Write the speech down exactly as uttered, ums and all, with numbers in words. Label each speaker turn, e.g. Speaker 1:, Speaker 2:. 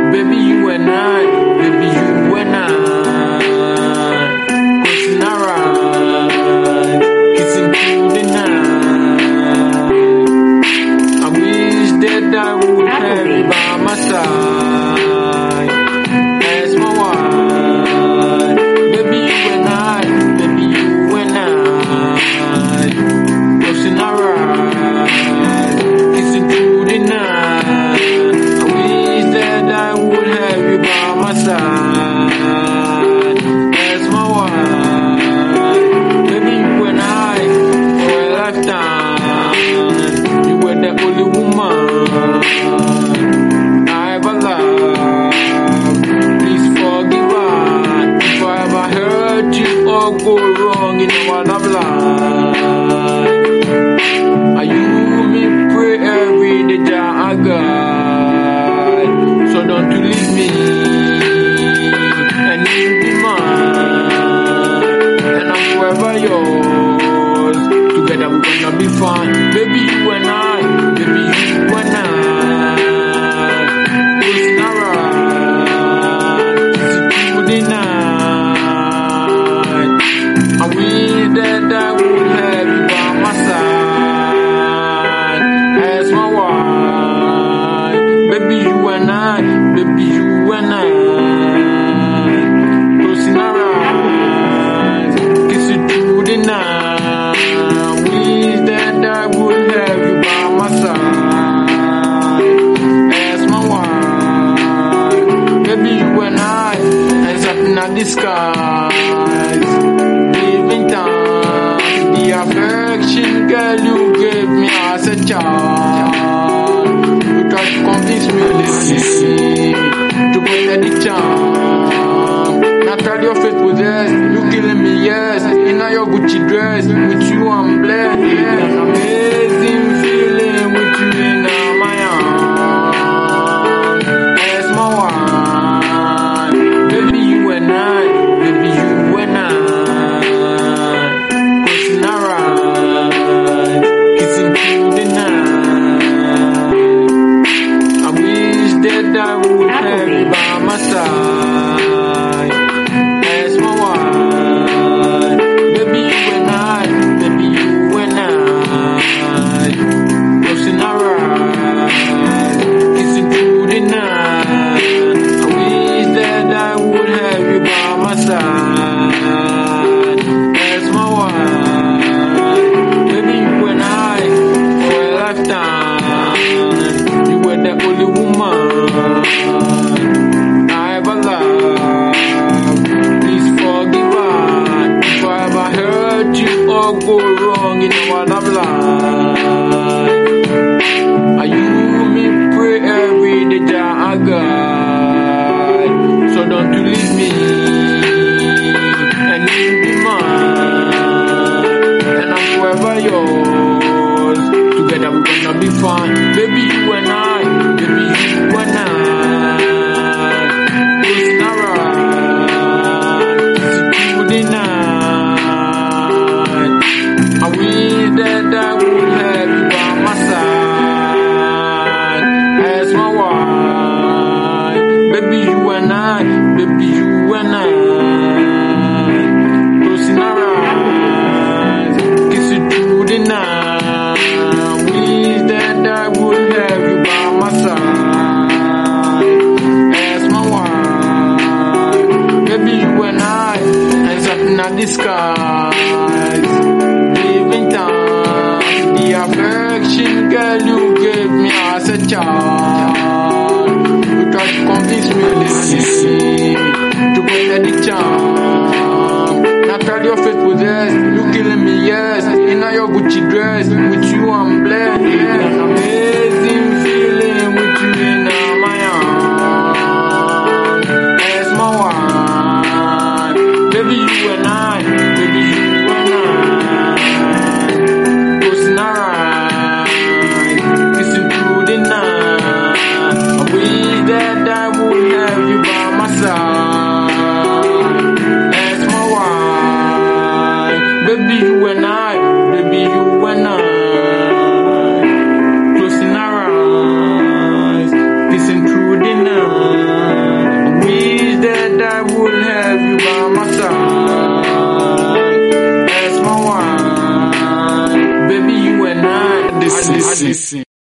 Speaker 1: Baby, you and I, baby, you and I, crossing around, kissing through the night. I wish that I would have you by my side as my wife. Baby, you and I, baby, you and I, crossing around, kissing through the night. I wish that I would have you by my side as my wife. Baby, you and I, for a lifetime, you were the only woman I ever loved. Please forgive me if I ever hurt you or go wrong in our love life. Are you me pray every day that I got? So don't you leave me, and you'll be mine, and I'm forever yours. Together we're gonna be fine. Baby, you and I, baby, you and I, cruising around, kissing through the night. I wish that I would have you by my side as my wife. Baby, you and I, baby, you and I, cruising around, kissing through the night. I wish that I would have you by my side as my wife. Baby, you and I, hands up in the skies, giving thanks the affection, girl, you gave me as a child. You tried to convince me, listen, to put the charm. Now tell your faith possessed, you killing me, yes. In your Gucci dress, with you I'm blessed. It's an amazing feeling with you in my arms as my wife. Baby, you and I, baby, you and I, crossing around, kissing through the night. I wish that I would have you by my side as my wife. Baby, you and I, baby, you and I, crossing around, kissing through the night. I wish that I would have you by my side as my wife. Baby, you and I, for a lifetime, you were the only woman I ever loved. Please forgive me if I ever hurt you or go wrong in our love life. Are you me pray every day that I got? So don't you leave me, and you'll be mine, and I'm forever yours. Together we're gonna be fine. Baby, you and I, baby, you and I, cruising around, kissing through the night. I wish that I would have you by my side as my wife. Baby, you and I, baby, you and I, cruising around, kissing through the night. I wish that I would have you by my side as my wife. Baby, you and I, hands up in the skies, giving thanks the affection, girl, you gave me as a child. You tried to convince me, listen, to put the charm. Now tell your faith possessed, you killing me, yes. In your Gucci dress, with you I'm blessed. It's an amazing feeling with you in my arms as my wife. Baby, you and I, baby, you and I, cruising around, kissing through the night. nísìn.